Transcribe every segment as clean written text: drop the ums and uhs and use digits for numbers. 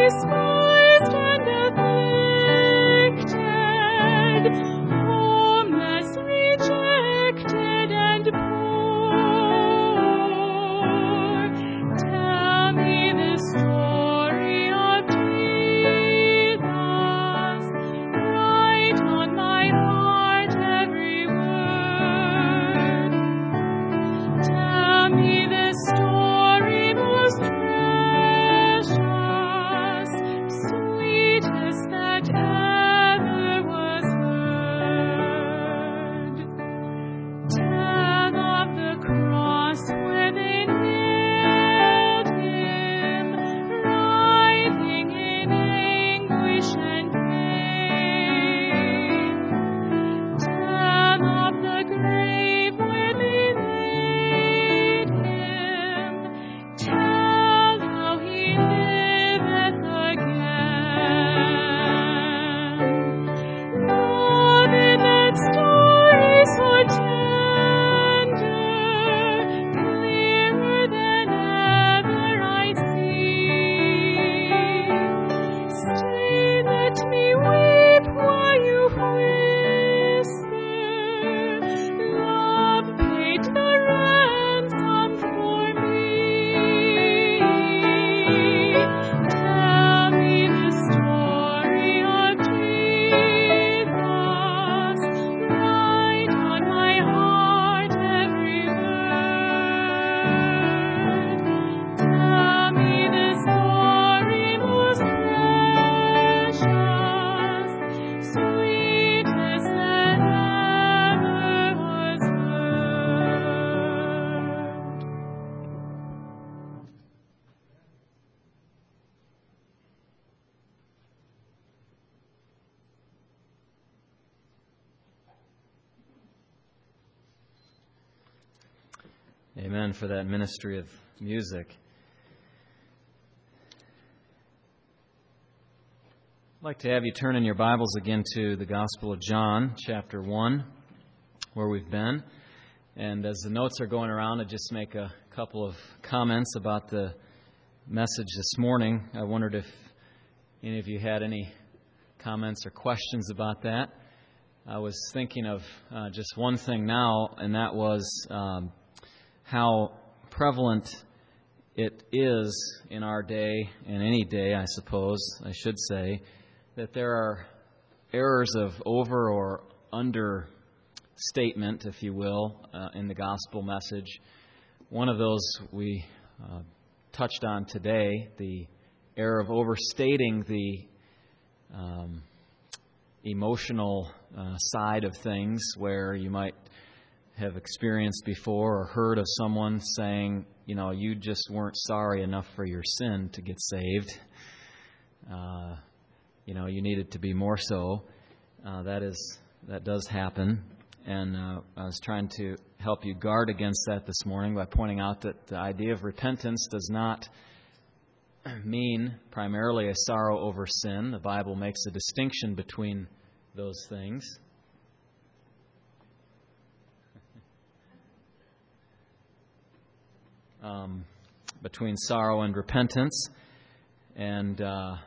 despised and afflicted, homeless, rejected, and poor. Tell me the story of Jesus. Write on my heart every word. Tell me the story most precious, sweetest that ever was heard. Tell of the cross where they nailed him, writhing in anguish and pain. Tell of the grave where they laid him. Tell how he liveth again. Beloved, that story so tender, clearer than ever I see. Stay, let me weep while you whisper, love paid the ransom for me. Tell me the story of Jesus. Write on my heart every word. Tell me the story most precious, sweetest that ever was heard. Amen for that ministry of music. I'd like to have you turn in your Bibles again to the Gospel of John, chapter 1, where we've been. And as the notes are going around, I'd just make a couple of comments about the message this morning. I wondered if any of you had any comments or questions about that. I was thinking of just one thing now, and that was how prevalent it is in our day, and any day, I suppose, I should say, that there are errors of over or understatement, if you will, in the gospel message. One of those we touched on today, the error of overstating the emotional side of things, where you might have experienced before or heard of someone saying, you just weren't sorry enough for your sin to get saved. You needed to be more so. That does happen. And I was trying to help you guard against that this morning by pointing out that the idea of repentance does not mean primarily a sorrow over sin. The Bible makes a distinction between those things. Between sorrow and repentance, and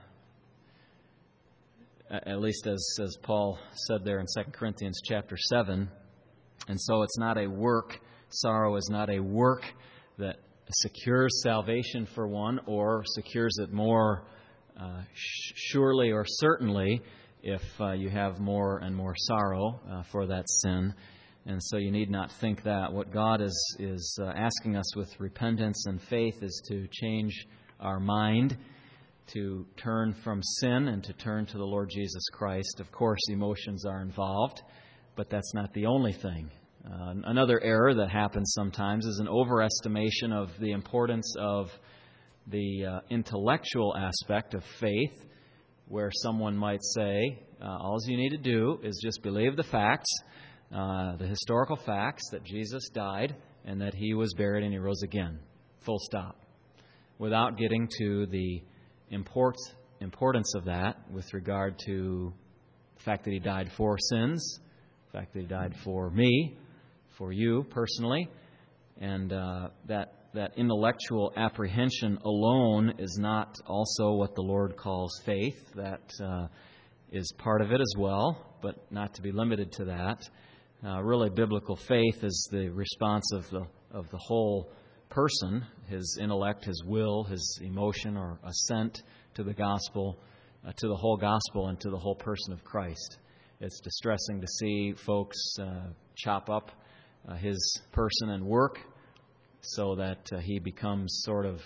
at least as Paul said there in 2 Corinthians chapter 7. And so it's not a work. Sorrow is not a work that secures salvation for one, or secures it more surely or certainly if you have more and more sorrow for that sin. And so you need not think that. What God is asking us with repentance and faith is to change our mind, to turn from sin and to turn to the Lord Jesus Christ. Of course, emotions are involved, but that's not the only thing. Another error that happens sometimes is an overestimation of the importance of the intellectual aspect of faith, where someone might say, all you need to do is just believe the facts, the historical facts that Jesus died and that He was buried and He rose again. Full stop. Without getting to the importance of that with regard to the fact that He died for sins, the fact that He died for me, for you personally, and that that intellectual apprehension alone is not also what the Lord calls faith. That is part of it as well, but not to be limited to that. Really, biblical faith is the response of the whole person, his intellect, his will, his emotion, or assent to the gospel, to the whole gospel, and to the whole person of Christ. It's distressing to see folks chop up his person and work so that he becomes sort of,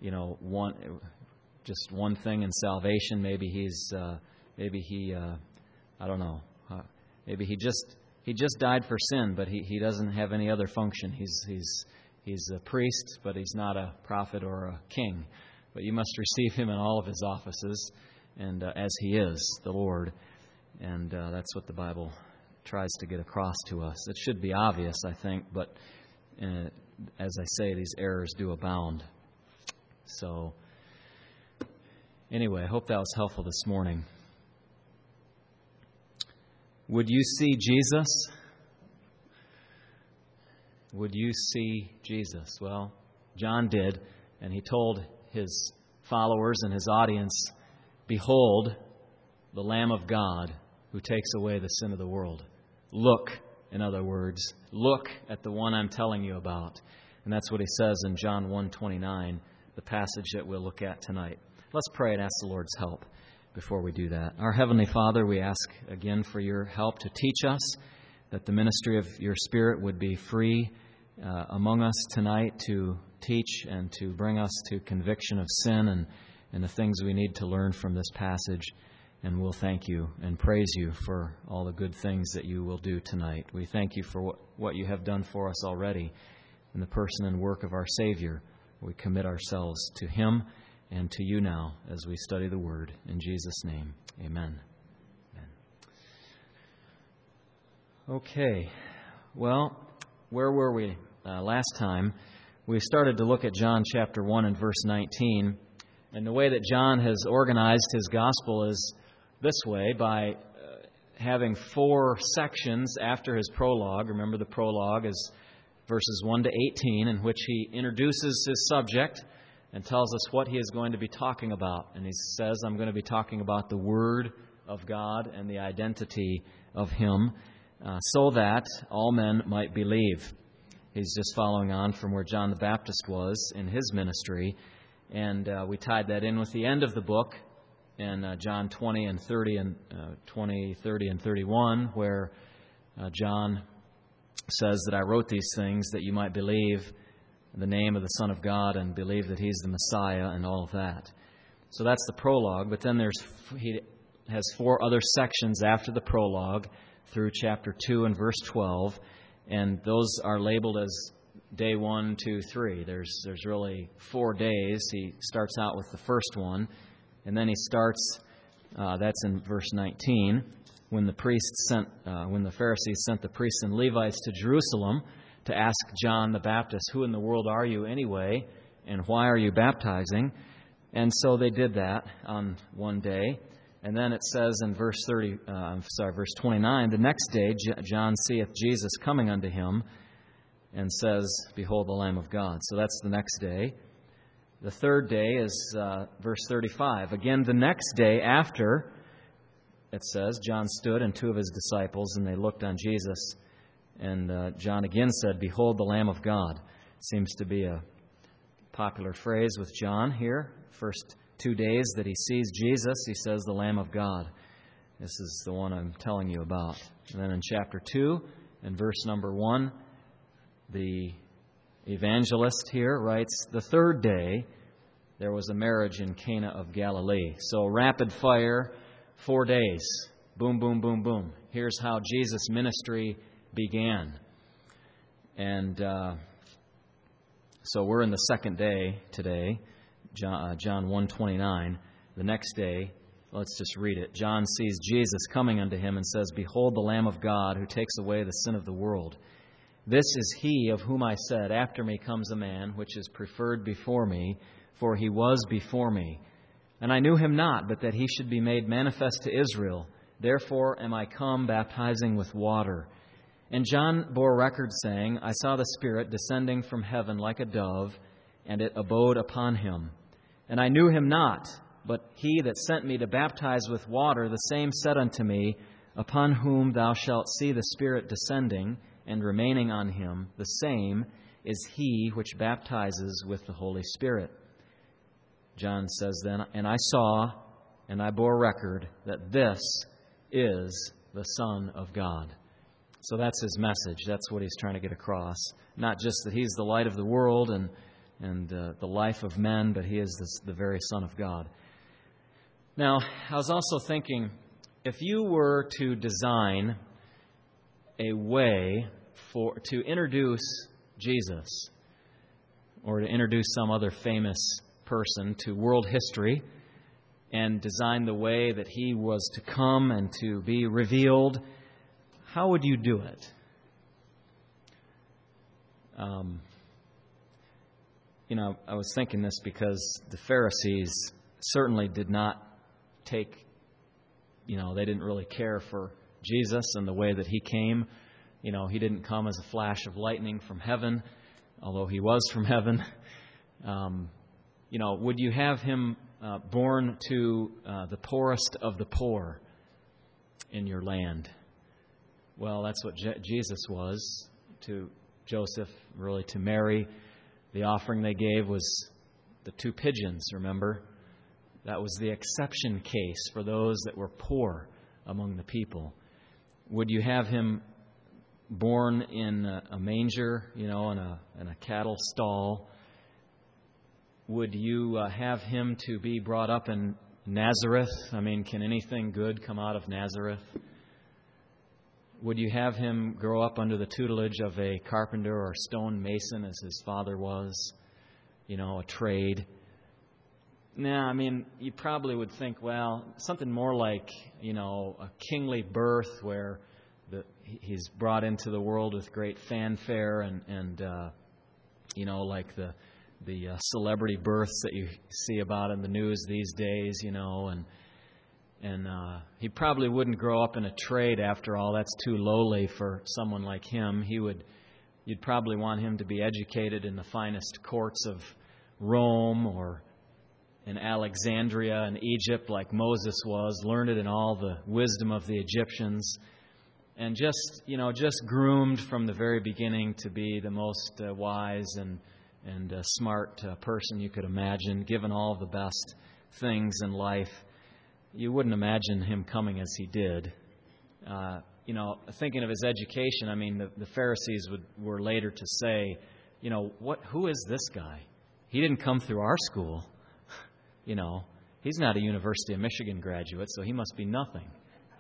just one thing in salvation. Maybe he just died for sin, but he doesn't have any other function. He's a priest, but he's not a prophet or a king. But you must receive him in all of his offices, and as he is, the Lord. And that's what the Bible tries to get across to us. It should be obvious, I think, but as I say, these errors do abound. So, anyway, I hope that was helpful this morning. Would you see Jesus? Would you see Jesus? Well, John did, and he told his followers and his audience, "Behold, the Lamb of God who takes away the sin of the world." Look, in other words, look at the one I'm telling you about. And that's what he says in John 1:29, the passage that we'll look at tonight. Let's pray and ask the Lord's help before we do that. Our Heavenly Father, we ask again for your help to teach us, that the ministry of your Spirit would be free among us tonight to teach and to bring us to conviction of sin and the things we need to learn from this passage. And we'll thank you and praise you for all the good things that you will do tonight. We thank you for what you have done for us already in the person and work of our Savior. We commit ourselves to him and to you now as we study the Word. In Jesus' name, amen. Amen. Okay, well, where were we last time? We started to look at John chapter 1 and verse 19. And the way that John has organized his gospel is this way, by having 4 sections after his prologue. Remember, the prologue is verses 1 to 18, in which he introduces his subject and tells us what he is going to be talking about. And he says, I'm going to be talking about the Word of God and the identity of him, so that all men might believe. He's just following on from where John the Baptist was in his ministry. And we tied that in with the end of the book in John 20 and 30 and 20, 30 and 31, where John says that I wrote these things that you might believe in the name of the Son of God and believe that he's the Messiah and all of that. So that's the prologue. But then he has 4 other sections after the prologue through chapter 2 and verse 12, and those are labeled as day 1, 2, 3. There's really 4 days. He starts out with the first one, and then he starts. That's in verse 19, when the Pharisees sent the priests and Levites to Jerusalem to ask John the Baptist, "Who in the world are you anyway, and why are you baptizing?" And so they did that on one day. And then it says in verse 29, the next day John seeth Jesus coming unto him, and says, "Behold the Lamb of God." So that's the next day. The third day is verse 35. Again, the next day after, it says, John stood and 2 of his disciples, and they looked on Jesus. And John again said, "Behold the Lamb of God." Seems to be a popular phrase with John here. First 2 days that he sees Jesus, he says, "The Lamb of God." This is the one I'm telling you about. And then in chapter 2, and verse number 1, the evangelist here writes, "The third day there was a marriage in Cana of Galilee." So rapid fire, 4 days. Boom, boom, boom, boom. Here's how Jesus' ministry began. And so we're in the second day today, John 1:29. The next day, let's just read it. John sees Jesus coming unto him and says, "Behold the Lamb of God who takes away the sin of the world. This is he of whom I said, After me comes a man which is preferred before me, for he was before me. And I knew him not, but that he should be made manifest to Israel. Therefore am I come baptizing with water." And John bore record, saying, "I saw the Spirit descending from heaven like a dove, and it abode upon him. And I knew him not, but he that sent me to baptize with water, the same said unto me, Upon whom thou shalt see the Spirit descending and remaining on him, the same is he which baptizes with the Holy Spirit. John says then, And I saw, and I bore record, that this is the Son of God. So that's his message. That's what he's trying to get across. Not just that he's the light of the world and the life of men, but he is the very Son of God. Now, I was also thinking, if you were to design a way to introduce Jesus, or to introduce some other famous person to world history, and design the way that he was to come and to be revealed, how would you do it? I was thinking this because the Pharisees certainly did not they didn't really care for Jesus and the way that he came. He didn't come as a flash of lightning from heaven, although he was from heaven. Would you have him born to the poorest of the poor in your land? Well, that's what Jesus was to Joseph, really to Mary. The offering they gave was the 2 pigeons, remember? That was the exception case for those that were poor among the people. Would you have him born in a manger, in a cattle stall? Would you have him to be brought up in Nazareth? Can anything good come out of Nazareth? Would you have him grow up under the tutelage of a carpenter or stone mason as his father was? A trade? Nah, you probably would think, something more like, a kingly birth where he's brought into the world with great fanfare and like the celebrity births that you see about in the news these days, and he probably wouldn't grow up in a trade after all. That's too lowly for someone like him. You'd probably want him to be educated in the finest courts of Rome or in Alexandria in Egypt like Moses was, learned in all the wisdom of the Egyptians, and just groomed from the very beginning to be the most wise and smart person you could imagine, given all the best things in life. You wouldn't imagine him coming as he did. Thinking of his education, the Pharisees were later to say, who is this guy? He didn't come through our school. He's not a University of Michigan graduate, so he must be nothing.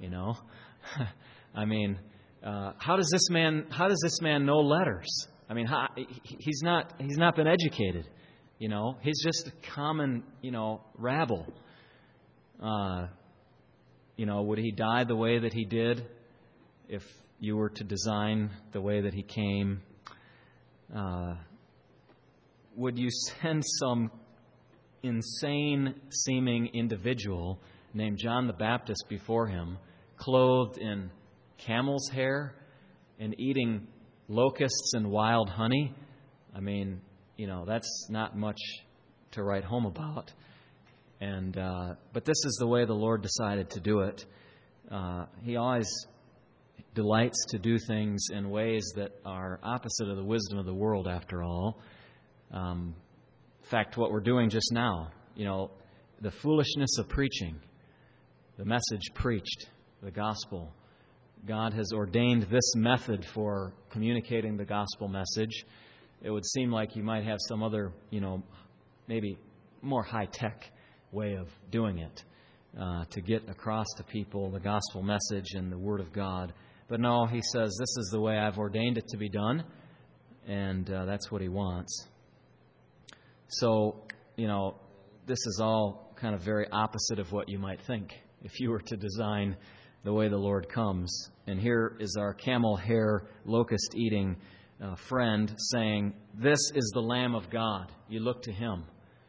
How does this man know letters? He's not been educated. He's just a common, rabble. Would he die the way that he did if you were to design the way that he came? Would you send some insane-seeming individual named John the Baptist before him, clothed in camel's hair and eating locusts and wild honey? That's not much to write home about. But this is the way the Lord decided to do it. He always delights to do things in ways that are opposite of the wisdom of the world, after all. In fact, what we're doing just now, the foolishness of preaching, the message preached, the gospel. God has ordained this method for communicating the gospel message. It would seem like you might have some other, maybe more high-tech way of doing it to get across to people the gospel message and the Word of God. But no, he says, this is the way I've ordained it to be done, and that's what he wants. So, this is all kind of very opposite of what you might think if you were to design the way the Lord comes. And here is our camel hair locust-eating friend saying, this is the Lamb of God. You look to him.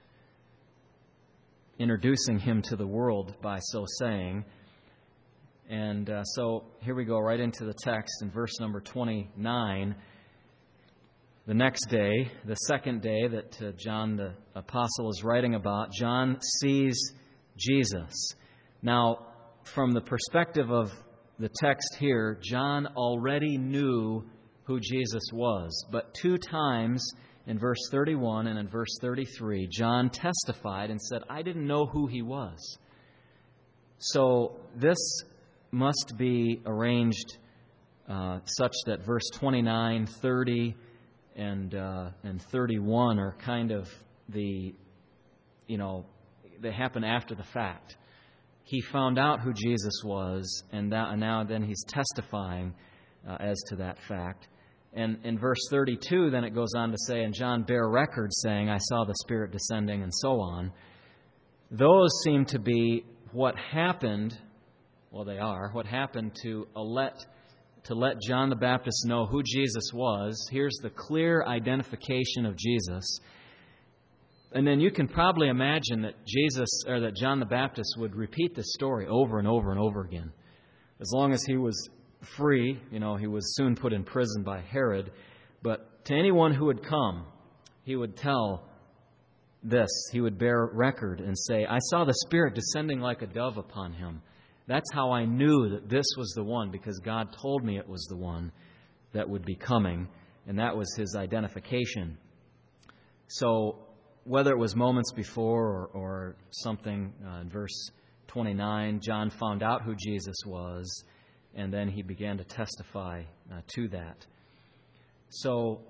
Introducing him to the world by so saying. And so here we go right into the text in verse number 29. the next day, the second day that John the Apostle is writing about, John sees Jesus. Now, from the perspective of the text here, John already knew who Jesus was. But 2 times in verse 31 and in verse 33, John testified and said, I didn't know who he was. So this must be arranged such that verse 29, 30, and 31 are kind of the, they happen after the fact. He found out who Jesus was, and now then he's testifying as to that fact. And in verse 32, then it goes on to say, and John bare record, saying, I saw the Spirit descending, and so on. Those seem to be what happened, well, they are, what happened to let John the Baptist know who Jesus was. Here's the clear identification of Jesus. And then you can probably imagine that John the Baptist would repeat this story over and over and over again. As long as he was free, he was soon put in prison by Herod. But to anyone who would come, he would tell this. He would bear record and say, I saw the Spirit descending like a dove upon him. That's how I knew that this was the one, because God told me it was the one that would be coming, and that was his identification. So whether it was moments before or something in verse 29, John found out who Jesus was, and then he began to testify to that. So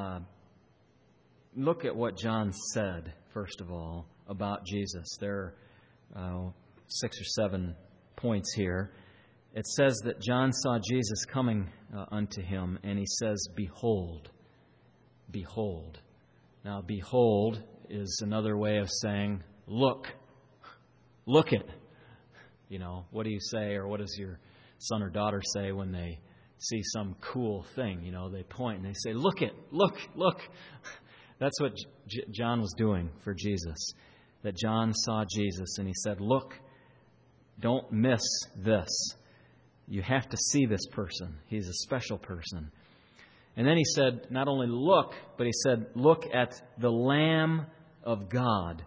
look at what John said, first of all, about Jesus. There are 6 or 7 points here. It says that John saw Jesus coming unto him, and he says, Behold. Behold. Now, behold is another way of saying, look. Look it. What do you say, or what does your son or daughter say when they see some cool thing? They point and they say, look it, look. That's what John was doing for Jesus. That John saw Jesus and he said, look, don't miss this. You have to see this person. He's a special person. And then he said, not only look, but he said, look at the Lamb of God.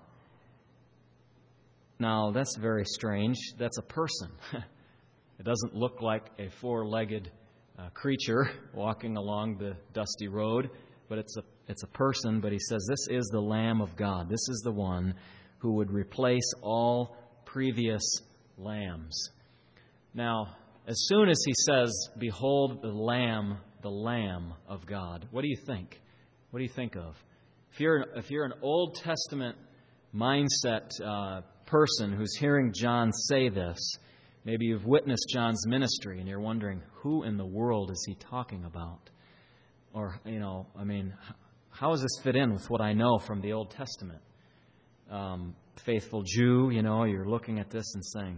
Now, that's very strange. That's a person. It doesn't look like a 4-legged creature walking along the dusty road, but it's a person. But he says, this is the Lamb of God. This is the one who would replace all previous lambs. Now, as soon as he says, behold the Lamb of God, what do you think? What do you think of? If you're an Old Testament mindset person who's hearing John say this, maybe you've witnessed John's ministry and you're wondering, who in the world is he talking about? Or, how does this fit in with what I know from the Old Testament? Faithful Jew, you're looking at this and saying,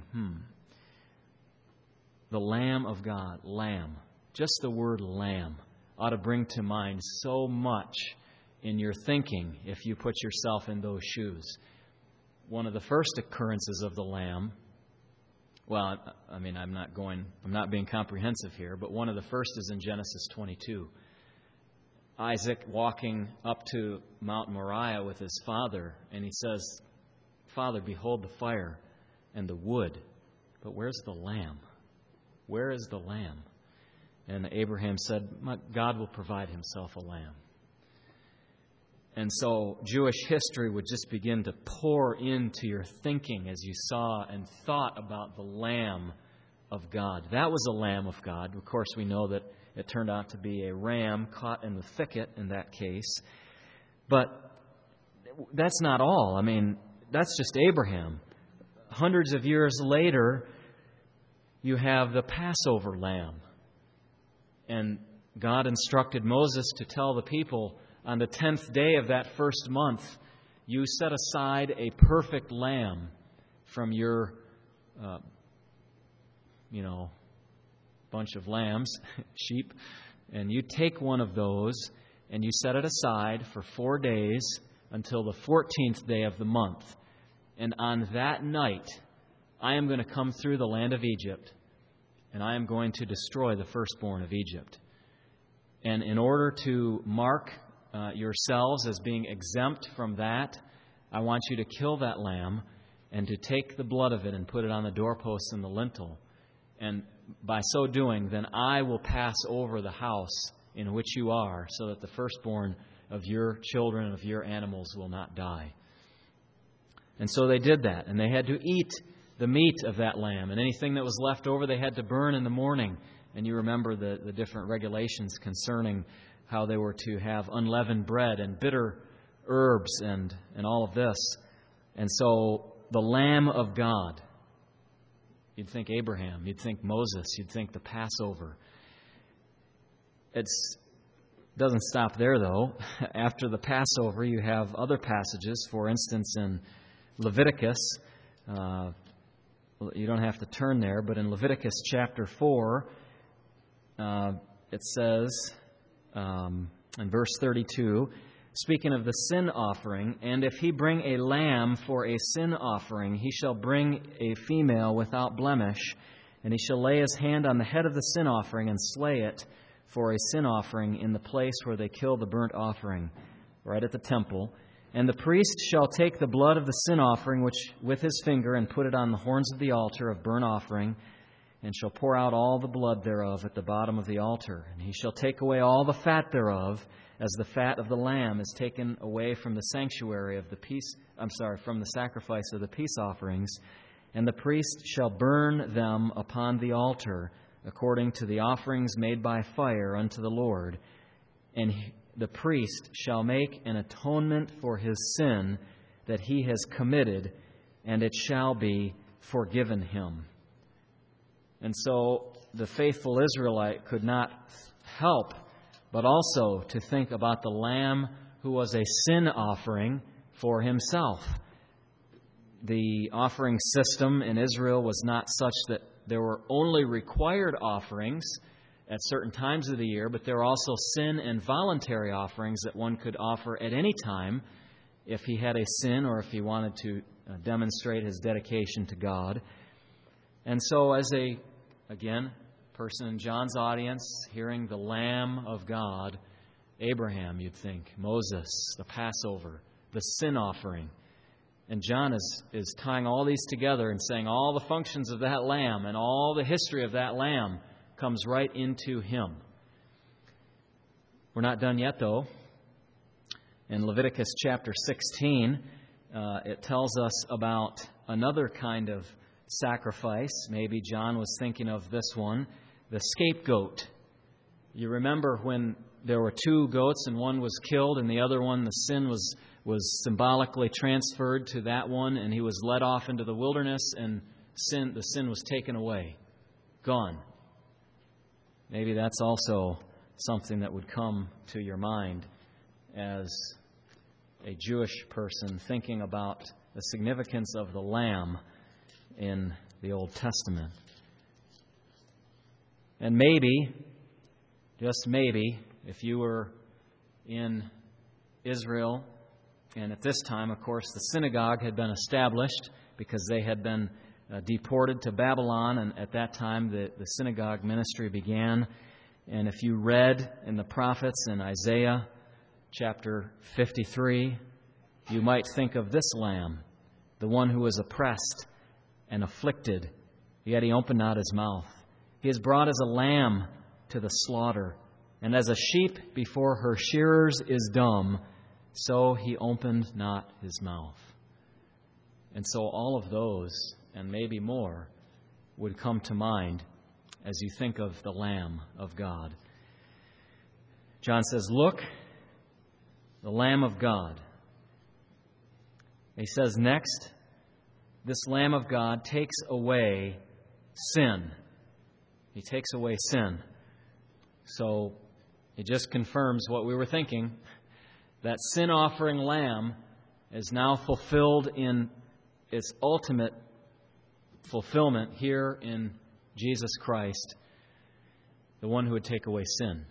the Lamb of God, lamb. Just the word lamb ought to bring to mind so much in your thinking if you put yourself in those shoes. One of the first occurrences of the lamb, well, I'm not being comprehensive here, but one of the first is in Genesis 22. Isaac walking up to Mount Moriah with his father, and he says, Father, behold the fire and the wood, but where's the lamb? Where is the lamb? And Abraham said, God will provide himself a lamb. And so Jewish history would just begin to pour into your thinking as you saw and thought about the Lamb of God. That was a Lamb of God. Of course, we know that it turned out to be a ram caught in the thicket in that case. But that's not all. That's just Abraham. Hundreds of years later, you have the Passover lamb. And God instructed Moses to tell the people, on the 10th day of that first month, you set aside a perfect lamb from your, bunch of lambs, sheep, and you take one of those and you set it aside for 4 days until the 14th day of the month. And on that night, I am going to come through the land of Egypt, and I am going to destroy the firstborn of Egypt. And in order to mark yourselves as being exempt from that, I want you to kill that lamb and to take the blood of it and put it on the doorposts and the lintel. And by so doing, then I will pass over the house in which you are, so that the firstborn of your children, of your animals, will not die. And so they did that, and they had to eat the meat of that lamb, and anything that was left over they had to burn in the morning. And you remember the different regulations concerning how they were to have unleavened bread and bitter herbs and all of this. And so the Lamb of God, you'd think Abraham, you'd think Moses, you'd think the Passover. It doesn't stop there, though. After the Passover, you have other passages. For instance, in Leviticus, you don't have to turn there, but in Leviticus chapter 4, it says in verse 32, speaking of the sin offering, and if he bring a lamb for a sin offering, he shall bring a female without blemish, and he shall lay his hand on the head of the sin offering and slay it for a sin offering in the place where they kill the burnt offering, right at the temple. And the priest shall take the blood of the sin offering which with his finger and put it on the horns of the altar of burnt offering, and shall pour out all the blood thereof at the bottom of the altar. And he shall take away all the fat thereof, as the fat of the lamb is taken away from the sanctuary of the from the sacrifice of the peace offerings. And the priest shall burn them upon the altar, according to the offerings made by fire unto the Lord. And the priest shall make an atonement for his sin that he has committed, and it shall be forgiven him. And so the faithful Israelite could not help but also to think about the lamb who was a sin offering for himself. The offering system in Israel was not such that there were only required offerings at certain times of the year, but there were also sin and voluntary offerings that one could offer at any time if he had a sin or if he wanted to demonstrate his dedication to God. And so as a person in John's audience, hearing the Lamb of God, Abraham, you'd think, Moses, the Passover, the sin offering. And John is tying all these together and saying all the functions of that lamb and all the history of that lamb comes right into him. We're not done yet, though. In Leviticus chapter 16, it tells us about another kind of sacrifice. Maybe John was thinking of this one, the scapegoat. You remember when there were two goats and one was killed and the other one, the sin was symbolically transferred to that one, and he was led off into the wilderness, and the sin was taken away, gone. Maybe that's also something that would come to your mind as a Jewish person thinking about the significance of the Lamb in the Old Testament. And maybe, just maybe, if you were in Israel, and at this time, of course, the synagogue had been established because they had been deported to Babylon, and at that time the synagogue ministry began. And if you read in the prophets in Isaiah chapter 53, you might think of this Lamb, the one who was oppressed and afflicted, yet he opened not his mouth. He is brought as a lamb to the slaughter, and as a sheep before her shearers is dumb, so he opened not his mouth. And so all of those, and maybe more, would come to mind as you think of the Lamb of God. John says, look, the Lamb of God. He says next, this Lamb of God takes away sin. He takes away sin. So it just confirms what we were thinking. That sin offering lamb is now fulfilled in its ultimate fulfillment here in Jesus Christ, the one who would take away sin.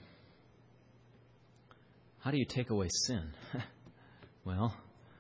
How do you take away sin? Well,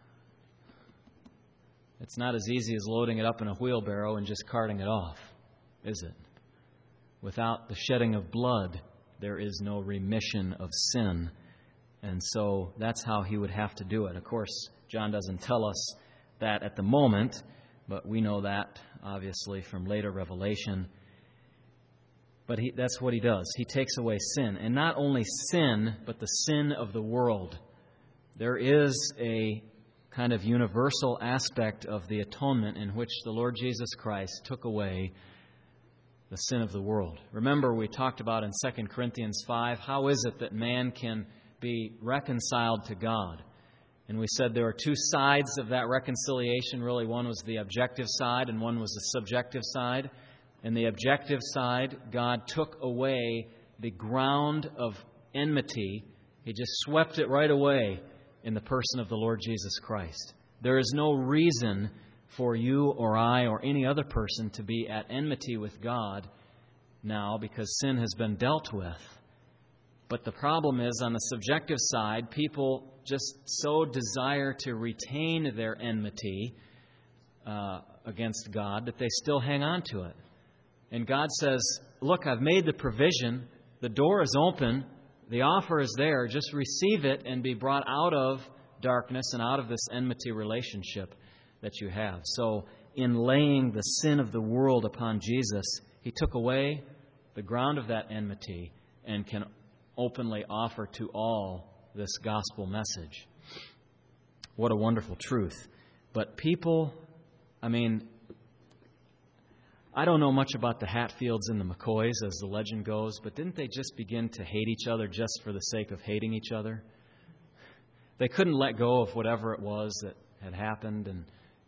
it's not as easy as loading it up in a wheelbarrow and just carting it off, is it? Without the shedding of blood, there is no remission of sin. And so that's how he would have to do it. Of course, John doesn't tell us that at the moment, but we know that, obviously, from later revelation. But that's what he does. He takes away sin. And not only sin, but the sin of the world. There is a kind of universal aspect of the atonement in which the Lord Jesus Christ took away the sin of the world. Remember, we talked about in 2 Corinthians 5, how is it that man can be reconciled to God? And we said there are two sides of that reconciliation, really. One was the objective side and one was the subjective side. And the objective side, God took away the ground of enmity. He just swept it right away in the person of the Lord Jesus Christ. There is no reason for you or I or any other person to be at enmity with God now because sin has been dealt with. But the problem is, on the subjective side, people just so desire to retain their enmity against God that they still hang on to it. And God says, look, I've made the provision. The door is open. The offer is there. Just receive it and be brought out of darkness and out of this enmity relationship that you have. So in laying the sin of the world upon Jesus, He took away the ground of that enmity and can openly offer to all this gospel message. What a wonderful truth. But people, I don't know much about the Hatfields and the McCoys, as the legend goes, but didn't they just begin to hate each other just for the sake of hating each other? They couldn't let go of whatever it was that had happened, and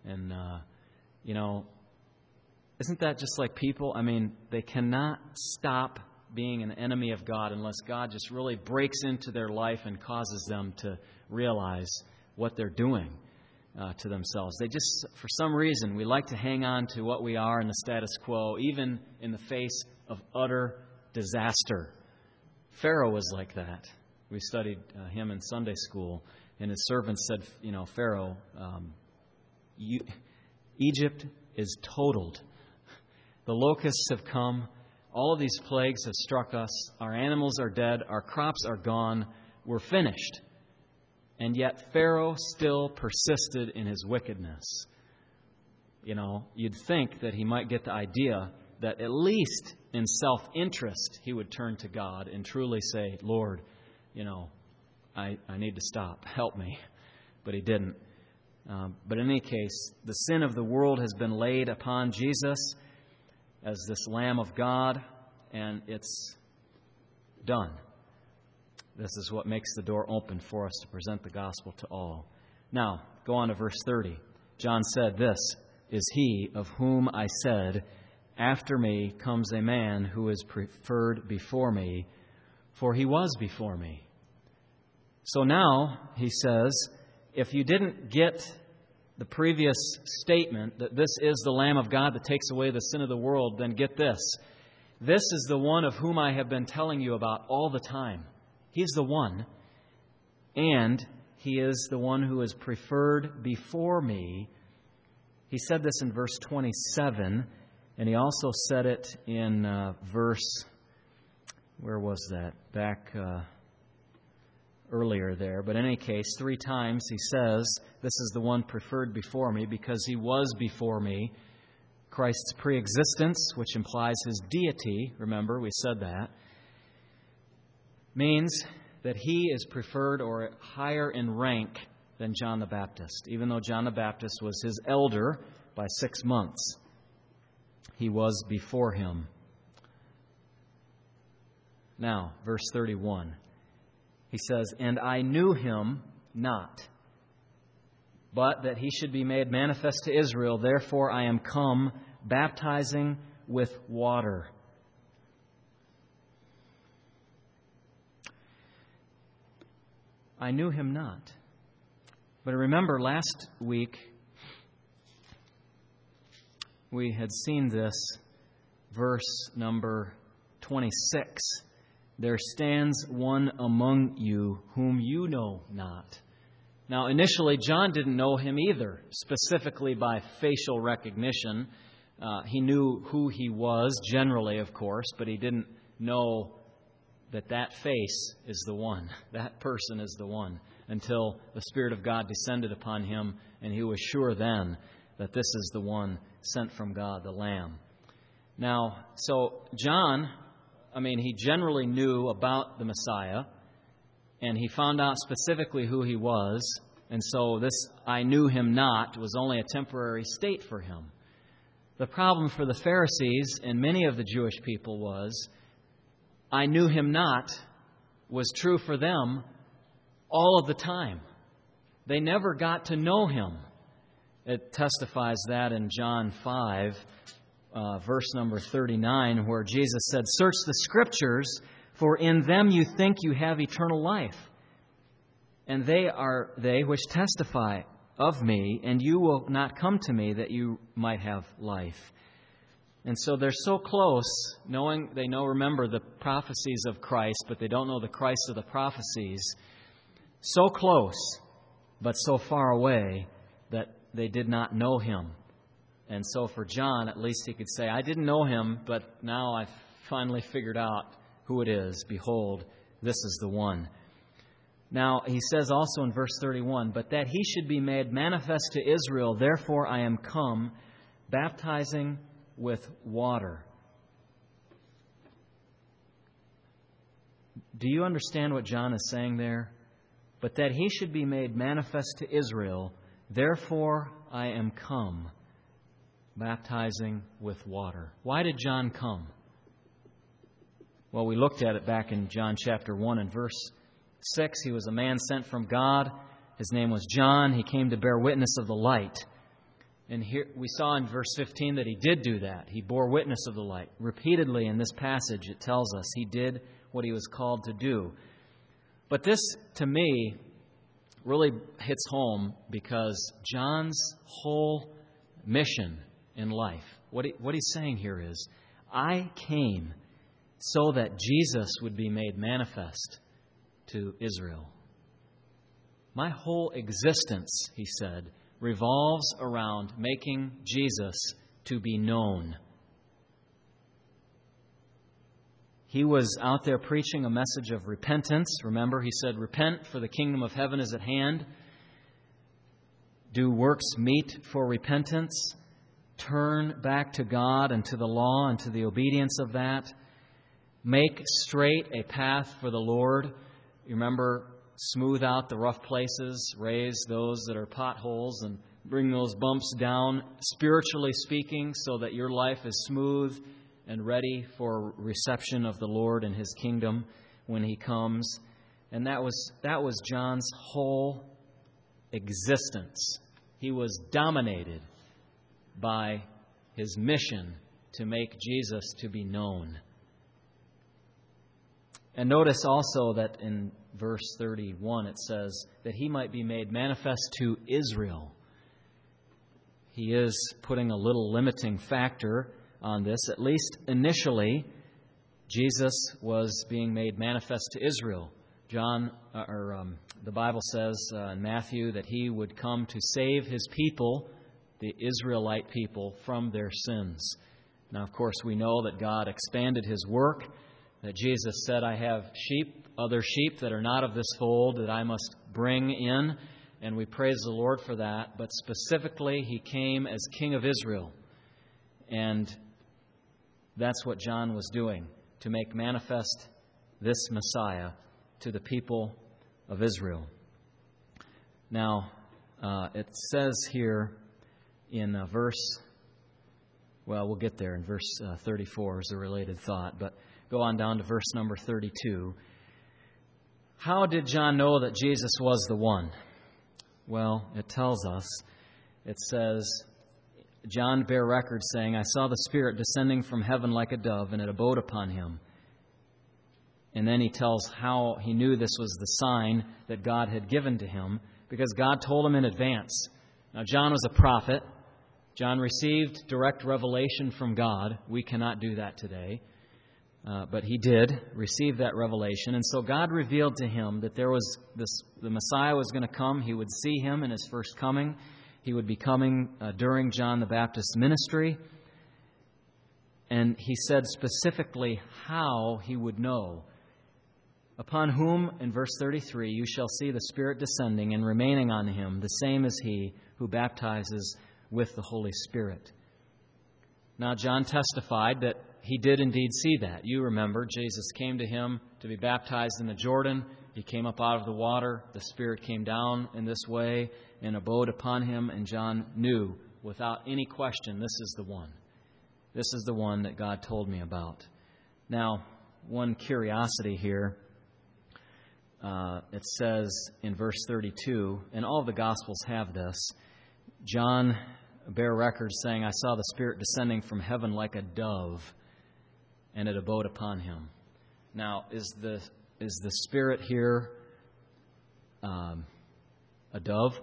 isn't that just like people? They cannot stop being an enemy of God unless God just really breaks into their life and causes them to realize what they're doing to themselves. They just, for some reason, we like to hang on to what we are in the status quo, even in the face of utter disaster. Pharaoh was like that. We studied him in Sunday school, and his servants said, Pharaoh, Egypt is totaled. The locusts have come. All of these plagues have struck us. Our animals are dead. Our crops are gone. We're finished. And yet Pharaoh still persisted in his wickedness. You'd think that he might get the idea that at least in self-interest he would turn to God and truly say, Lord, I need to stop. Help me. But he didn't. But in any case, the sin of the world has been laid upon Jesus as this Lamb of God, and it's done. This is what makes the door open for us to present the gospel to all. Now, go on to verse 30. John said, "This is he of whom I said, after me comes a man who is preferred before me, for he was before me." So now, he says, if you didn't get the previous statement that this is the Lamb of God that takes away the sin of the world, then get this. This is the one of whom I have been telling you about all the time. He's the one, and He is the one who is preferred before me. He said this in verse 27, and He also said it in verse, where was that? Back earlier there. But in any case, 3 times He says, this is the one preferred before me because He was before me. Christ's preexistence, which implies His deity, remember, we said that, means that He is preferred or higher in rank than John the Baptist. Even though John the Baptist was His elder by 6 months, He was before Him. Now, verse 31. He says, "And I knew Him not, but that He should be made manifest to Israel. Therefore I am come, baptizing with water." I knew Him not. But remember, last week we had seen this verse number 26. "There stands one among you whom you know not." Now, initially, John didn't know Him either, specifically by facial recognition. He knew who He was, generally, of course, but he didn't know that face is the one, that person is the one, until the Spirit of God descended upon him, and he was sure then that this is the one sent from God, the Lamb. Now, so John, he generally knew about the Messiah, and he found out specifically who he was, and so this "I knew him not" was only a temporary state for him. The problem for the Pharisees and many of the Jewish people was, "I knew him not" was true for them all of the time. They never got to know him. It testifies that in John 5, verse number 39, where Jesus said, "Search the Scriptures, for in them you think you have eternal life. And they are they which testify of me, and you will not come to me that you might have life." And so they're so close, remember the prophecies of Christ, but they don't know the Christ of the prophecies. So close, but so far away that they did not know him. And so for John, at least he could say, "I didn't know him, but now I've finally figured out who it is. Behold, this is the one." Now, he says also in verse 31, "But that he should be made manifest to Israel, therefore I am come, baptizing with water." Do you understand what John is saying there? But that he should be made manifest to Israel, therefore I am come, baptizing with water. Why did John come? Well, we looked at it back in John chapter 1 and verse 6. He was a man sent from God. His name was John. He came to bear witness of the light. And here we saw in verse 15 that he did do that. He bore witness of the light. Repeatedly in this passage, it tells us he did what he was called to do. But this, to me, really hits home because John's whole mission in life, what he's saying here is, I came so that Jesus would be made manifest to Israel. My whole existence, he said, revolves around making Jesus to be known. He was out there preaching a message of repentance. Remember, he said, "Repent, for the kingdom of heaven is at hand. Do works meet for repentance. Turn back to God and to the law and to the obedience of that. Make straight a path for the Lord." You remember, smooth out the rough places, raise those that are potholes, and bring those bumps down, spiritually speaking, so that your life is smooth and ready for reception of the Lord and His kingdom when He comes. And that was John's whole existence. He was dominated by his mission to make Jesus to be known. And notice also that in verse 31 it says that he might be made manifest to Israel. He is putting a little limiting factor on this. At least initially, Jesus was being made manifest to Israel. The Bible says in Matthew that he would come to save his people, the Israelite people, from their sins. Now, of course, we know that God expanded His work, that Jesus said, "I have other sheep that are not of this fold that I must bring in," and we praise the Lord for that. But specifically, He came as King of Israel, and that's what John was doing, to make manifest this Messiah to the people of Israel. Now, it says here in we'll get there in verse 34 is a related thought, but go on down to verse number 32. How did John know that Jesus was the one? Well, it tells us, it says, John bare record saying, "I saw the Spirit descending from heaven like a dove, and it abode upon him." And then he tells how he knew this was the sign that God had given to him, because God told him in advance. Now, John was a prophet. John received direct revelation from God. We cannot do that today. But he did receive that revelation. And so God revealed to him that the Messiah was going to come. He would see him in His first coming. He would be coming during John the Baptist's ministry. And He said specifically how he would know. upon whom, in verse 33, you shall see the Spirit descending and remaining on him, the same as he who baptizes with the Holy Spirit. Now, John testified that he did indeed see that. You remember, Jesus came to him to be baptized in the Jordan. He came up out of the water. The Spirit came down in this way and abode upon him, and John knew without any question, this is the one. This is the one that God told me about. Now, one curiosity here. It says in verse 32, and all the Gospels have this, John bear record saying, I saw the Spirit descending from heaven like a dove, and it abode upon him. Now, is the Spirit here a dove?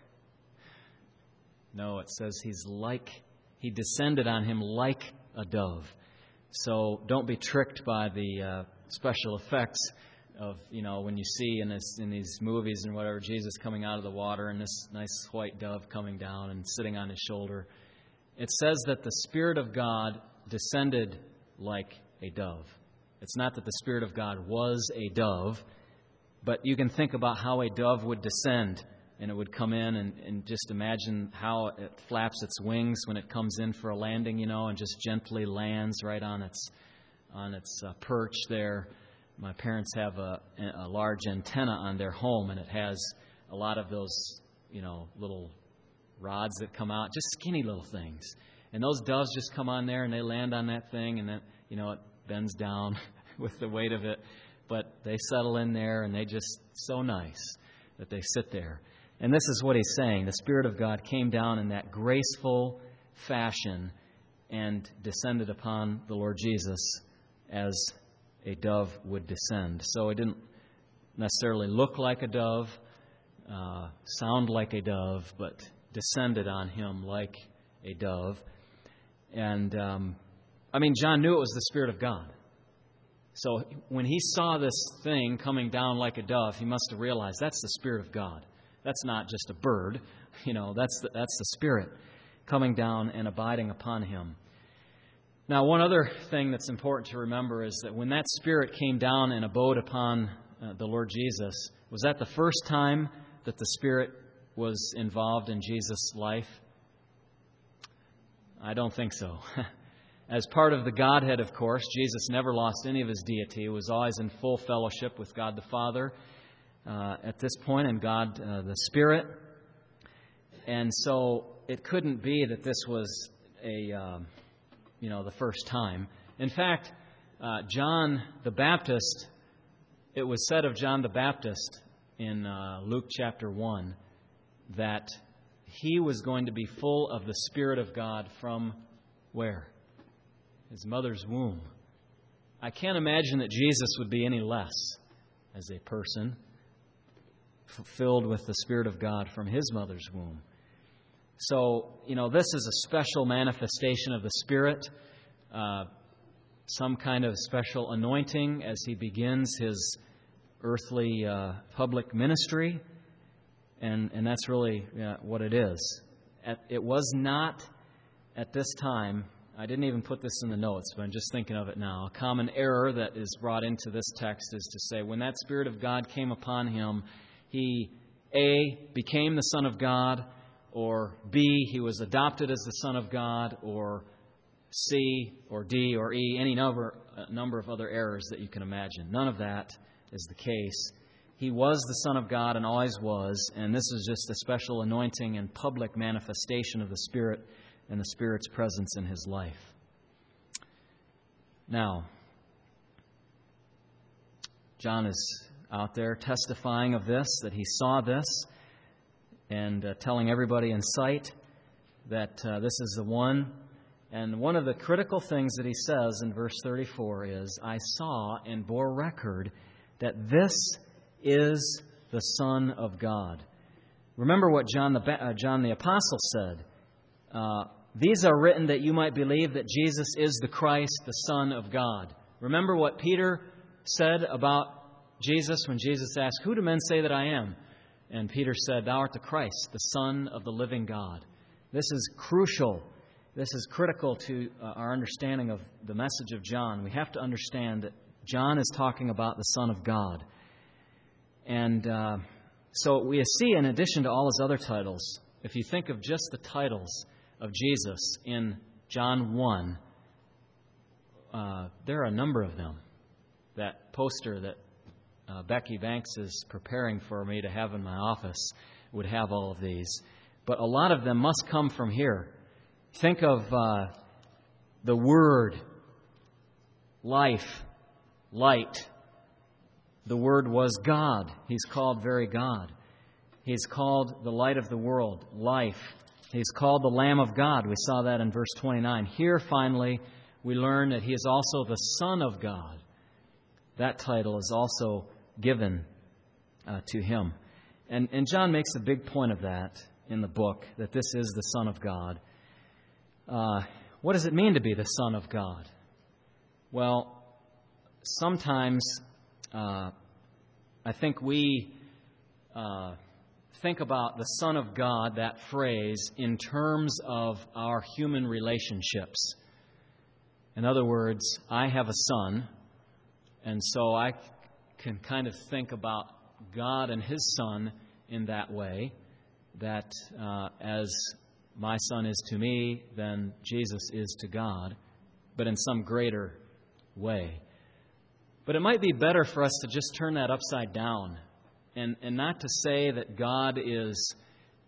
No, it says he descended on him like a dove. So don't be tricked by the special effects of, when you see in these movies and whatever, Jesus coming out of the water and this nice white dove coming down and sitting on his shoulder. It says that the Spirit of God descended like a dove. It's not that the Spirit of God was a dove, but you can think about how a dove would descend, and it would come in and just imagine how it flaps its wings when it comes in for a landing, and just gently lands right on its perch there. My parents have a large antenna on their home, and it has a lot of those, little rods that come out, just skinny little things. And those doves just come on there, and they land on that thing, and then, it bends down with the weight of it. But they settle in there, and they just so nice that they sit there. And this is what he's saying. The Spirit of God came down in that graceful fashion and descended upon the Lord Jesus as a dove would descend. So it didn't necessarily look like a dove, sound like a dove, but descended on him like a dove. And, John knew it was the Spirit of God. So when he saw this thing coming down like a dove, he must have realized that's the Spirit of God. That's not just a bird. That's the Spirit coming down and abiding upon him. Now, one other thing that's important to remember is that when that Spirit came down and abode upon the Lord Jesus, was that the first time that the Spirit was involved in Jesus' life? I don't think so. As part of the Godhead, of course, Jesus never lost any of his deity. He was always in full fellowship with God the Father at this point, and God the Spirit. And so it couldn't be that this was the first time. In fact, John the Baptist, it was said of John the Baptist in Luke chapter 1 that he was going to be full of the Spirit of God from where? His mother's womb. I can't imagine that Jesus would be any less as a person filled with the Spirit of God from his mother's womb. So, this is a special manifestation of the Spirit, some kind of special anointing as he begins his earthly public ministry, and that's really what it is. It was not at this time, I didn't even put this in the notes, but I'm just thinking of it now. A common error that is brought into this text is to say when that Spirit of God came upon him, he, A, became the Son of God, or B, he was adopted as the Son of God, or C, or D, or E, any number of other errors that you can imagine. None of that is the case. He was the Son of God and always was, and this is just a special anointing and public manifestation of the Spirit and the Spirit's presence in his life. Now, John is out there testifying of this, that he saw this, and telling everybody in sight that this is the one. And one of the critical things that he says in verse 34 is, I saw and bore record that this is the Son of God. Remember what John the Apostle said. These are written that you might believe that Jesus is the Christ, the Son of God. Remember what Peter said about Jesus when Jesus asked, who do men say that I am? And Peter said, thou art the Christ, the Son of the living God. This is crucial. This is critical to our understanding of the message of John. We have to understand that John is talking about the Son of God. And so we see, in addition to all his other titles, if you think of just the titles of Jesus in John 1, there are a number of them. That poster that Becky Banks is preparing for me to have in my office would have all of these. But a lot of them must come from here. Think of the Word, life, light. The Word was God. He's called very God. He's called the light of the world, life. He's called the Lamb of God. We saw that in verse 29. Here, finally, we learn that He is also the Son of God. That title is also given to Him. And John makes a big point of that in the book, that this is the Son of God. What does it mean to be the Son of God? Well, sometimes I think we think about the Son of God, that phrase, in terms of our human relationships. In other words, I have a son, and so I can kind of think about God and His Son in that way, that as my son is to me, then Jesus is to God, but in some greater way. But it might be better for us to just turn that upside down and not to say that God is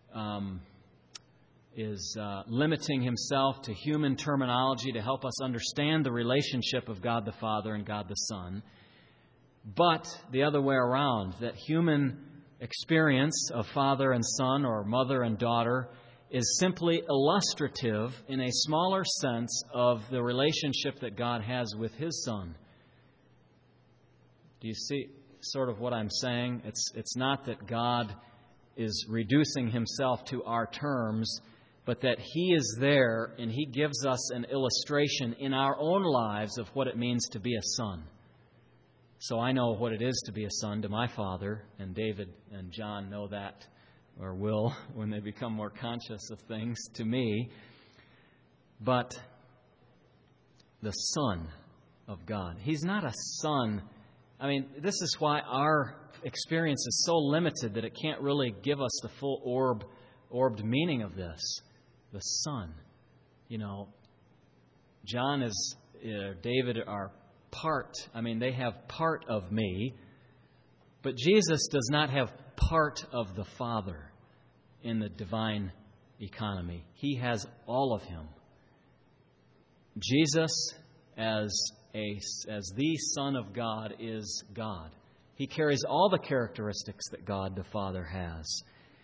limiting Himself to human terminology to help us understand the relationship of God the Father and God the Son, but the other way around, that human experience of father and son or mother and daughter is simply illustrative in a smaller sense of the relationship that God has with His Son. Do you see sort of what I'm saying? It's not that God is reducing Himself to our terms, but that He is there and He gives us an illustration in our own lives of what it means to be a son. So I know what it is to be a son to my father, and David and John know that, or will, when they become more conscious of things, to me. But the Son of God. He's not a son. I mean, this is why our experience is so limited that it can't really give us the full orbed meaning of this. The Son. You know, John is, David are part. I mean, they have part of me. But Jesus does not have part of the Father in the divine economy. He has all of Him. Jesus, as the Son of God, is God. He carries all the characteristics that God the Father has.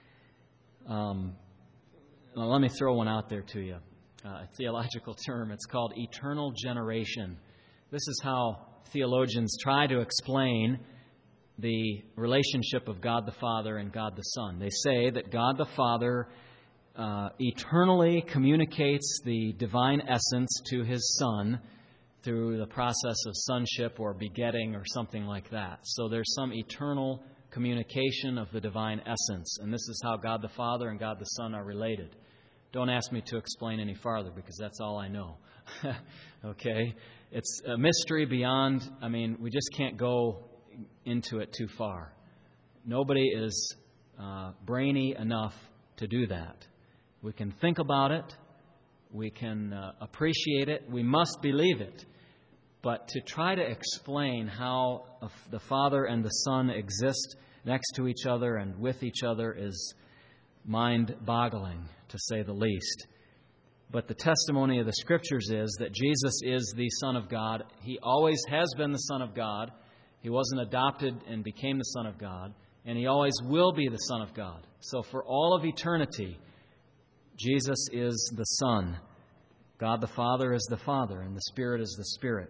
Let me throw one out there to you. A theological term. It's called eternal generation. This is how theologians try to explain the relationship of God the Father and God the Son. They say that God the Father eternally communicates the divine essence to His Son through the process of sonship or begetting or something like that. So there's some eternal communication of the divine essence, and this is how God the Father and God the Son are related. Don't ask me to explain any farther, because that's all I know. Okay? It's a mystery beyond, we just can't go into it too far. Nobody is brainy enough to do that. We can think about it. We can appreciate it. We must believe it. But to try to explain how the Father and the Son exist next to each other and with each other is mind-boggling, to say the least. But the testimony of the Scriptures is that Jesus is the Son of God. He always has been the Son of God. He wasn't adopted and became the Son of God. And He always will be the Son of God. So for all of eternity, Jesus is the Son. God the Father is the Father, and the Spirit is the Spirit.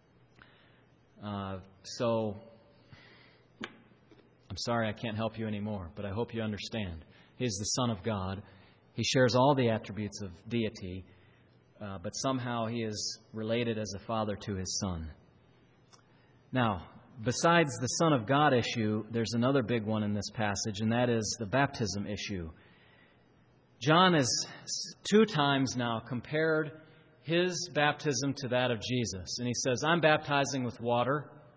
So I'm sorry I can't help you anymore, but I hope you understand. He is the Son of God. He shares all the attributes of deity, but somehow He is related as a father to His Son. Now, besides the Son of God issue, there's another big one in this passage, and that is the baptism issue. John has 2 times now compared his baptism to that of Jesus. And he says, I'm baptizing with water,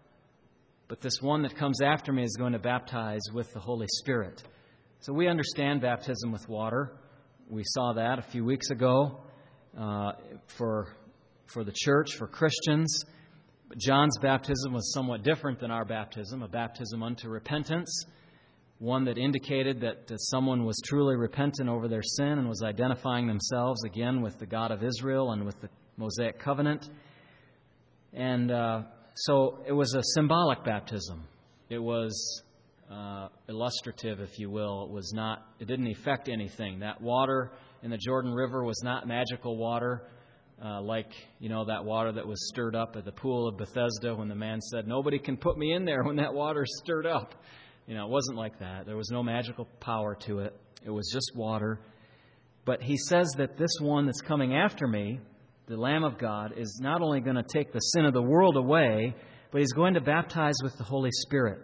but this one that comes after me is going to baptize with the Holy Spirit. So we understand baptism with water. We saw that a few weeks ago for the church, for Christians. But John's baptism was somewhat different than our baptism, a baptism unto repentance, one that indicated that someone was truly repentant over their sin and was identifying themselves again with the God of Israel and with the Mosaic covenant. And so it was a symbolic baptism. It was illustrative, if you will. It didn't affect anything. That water in the Jordan River was not magical water, like that water that was stirred up at the pool of Bethesda when the man said, "Nobody can put me in there when that water's stirred up." It wasn't like that. There was no magical power to it. It was just water. But he says that this one that's coming after me, the Lamb of God, is not only going to take the sin of the world away, but he's going to baptize with the Holy Spirit.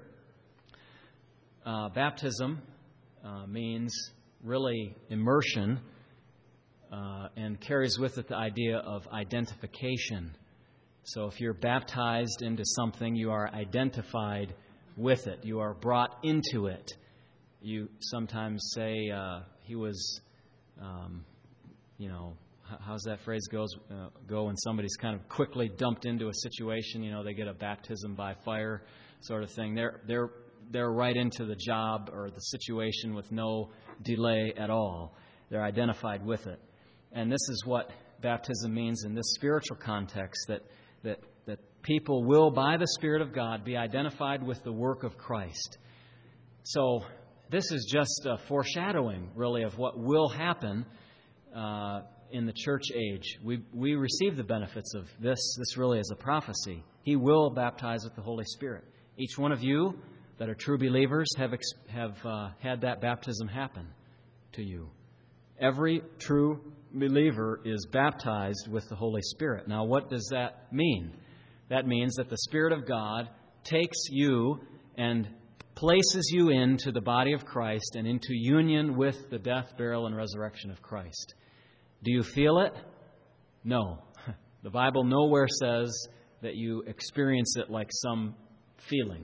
Baptism means really immersion and carries with it the idea of identification. So if you're baptized into something, you are identified with it. You are brought into it. You sometimes say he was, how's that phrase go when somebody's kind of quickly dumped into a situation? They get a baptism by fire sort of thing. They're right into the job or the situation with no delay at all. They're identified with it. And this is what baptism means in this spiritual context, that people will, by the Spirit of God, be identified with the work of Christ. So this is just a foreshadowing, really, of what will happen in the church age. We receive the benefits of this. This really is a prophecy. He will baptize with the Holy Spirit. Each one of you that are true believers have had that baptism happen to you. Every true believer is baptized with the Holy Spirit. Now, what does that mean? That means that the Spirit of God takes you and places you into the body of Christ and into union with the death, burial, and resurrection of Christ. Do you feel it? No. The Bible nowhere says that you experience it like some feeling.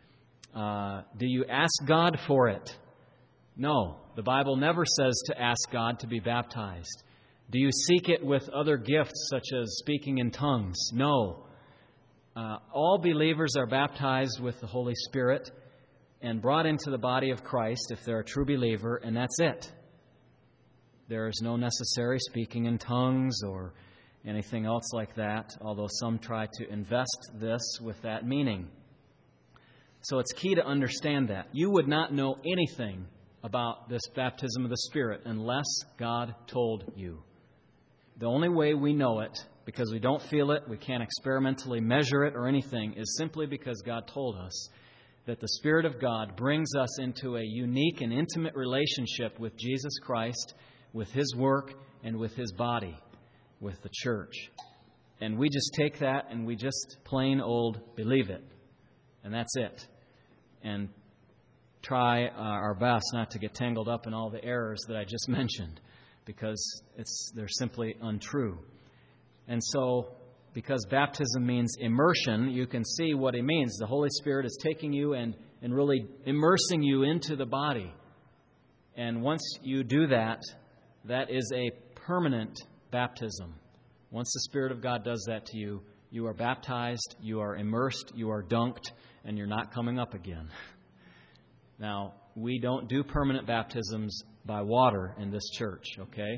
Do you ask God for it? No. The Bible never says to ask God to be baptized. Do you seek it with other gifts such as speaking in tongues? No. All believers are baptized with the Holy Spirit and brought into the body of Christ if they're a true believer, and that's it. There is no necessary speaking in tongues or anything else like that, although some try to invest this with that meaning. So it's key to understand that. You would not know anything about this baptism of the Spirit unless God told you. The only way we know it, because we don't feel it, we can't experimentally measure it or anything, is simply because God told us that the Spirit of God brings us into a unique and intimate relationship with Jesus Christ, with His work, and with His body, with the church. And we just take that and we just plain old believe it. And that's it. And try our best not to get tangled up in all the errors that I just mentioned, because they're simply untrue. And so, because baptism means immersion, you can see what it means. The Holy Spirit is taking you and really immersing you into the body. And once you do that, that is a permanent baptism. Once the Spirit of God does that to you, you are baptized, you are immersed, you are dunked, and you're not coming up again. Now, we don't do permanent baptisms by water in this church, okay?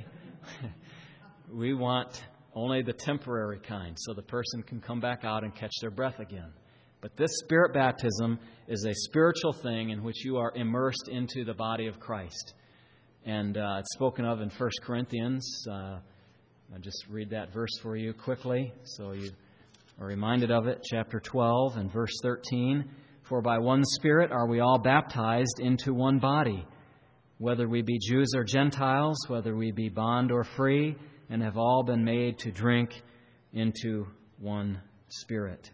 We want only the temporary kind, so the person can come back out and catch their breath again. But this Spirit baptism is a spiritual thing in which you are immersed into the body of Christ. And it's spoken of in 1 Corinthians. I'll just read that verse for you quickly so you are reminded of it. Chapter 12 and verse 13. For by one Spirit are we all baptized into one body, whether we be Jews or Gentiles, whether we be bond or free, and have all been made to drink into one Spirit.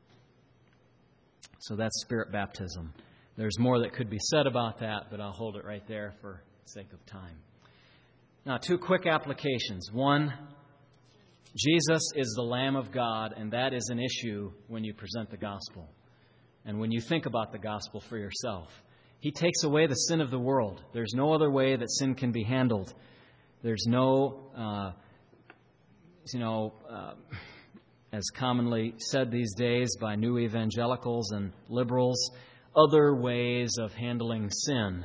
So that's Spirit baptism. There's more that could be said about that, but I'll hold it right there for sake of time. Now, two quick applications. One, Jesus is the Lamb of God, and that is an issue when you present the gospel. And when you think about the gospel for yourself, He takes away the sin of the world. There's no other way that sin can be handled. There's no, as commonly said these days by new evangelicals and liberals, other ways of handling sin.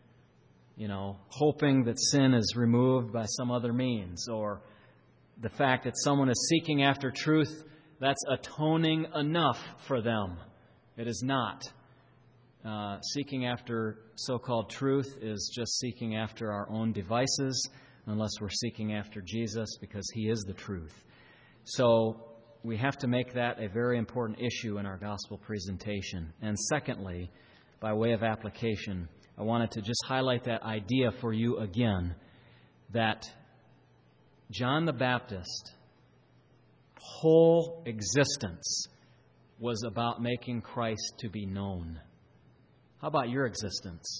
Hoping that sin is removed by some other means, or the fact that someone is seeking after truth, that's atoning enough for them. It is not. Seeking after so-called truth is just seeking after our own devices, unless we're seeking after Jesus, because He is the truth. So we have to make that a very important issue in our gospel presentation. And secondly, by way of application, I wanted to just highlight that idea for you again, that John the Baptist's whole existence was about making Christ to be known. How about your existence?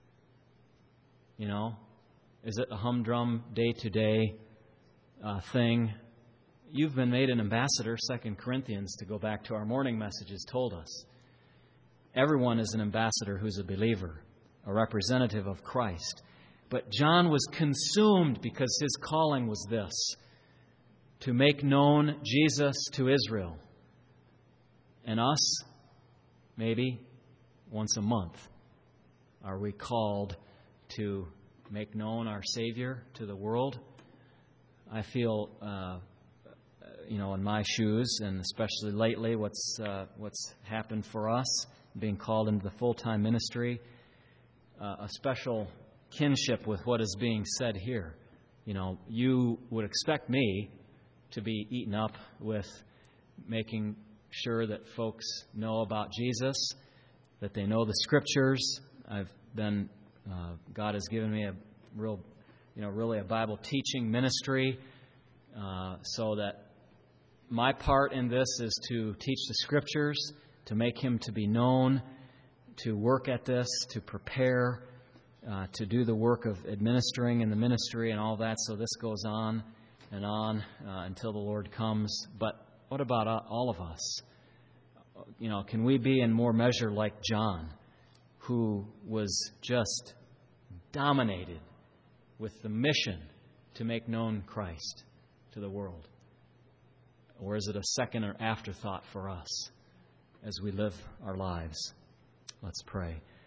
Is it a humdrum, day-to-day thing? You've been made an ambassador, 2 Corinthians, to go back to our morning messages, told us. Everyone is an ambassador who's a believer, a representative of Christ. But John was consumed because his calling was this, to make known Jesus to Israel. And us, maybe once a month, are we called to make known our Savior to the world? I feel, in my shoes, and especially lately, what's happened for us, being called into the full-time ministry, a special kinship with what is being said here. You would expect me to be eaten up with making sure that folks know about Jesus, that they know the Scriptures. God has given me a really a Bible teaching ministry, so that my part in this is to teach the Scriptures, to make Him to be known, to work at this, to prepare, to do the work of administering in the ministry and all that. So this goes on and on until the Lord comes. But what about all of us? Can we be in more measure like John, who was just dominated with the mission to make known Christ to the world? Or is it a second or afterthought for us as we live our lives? Let's pray.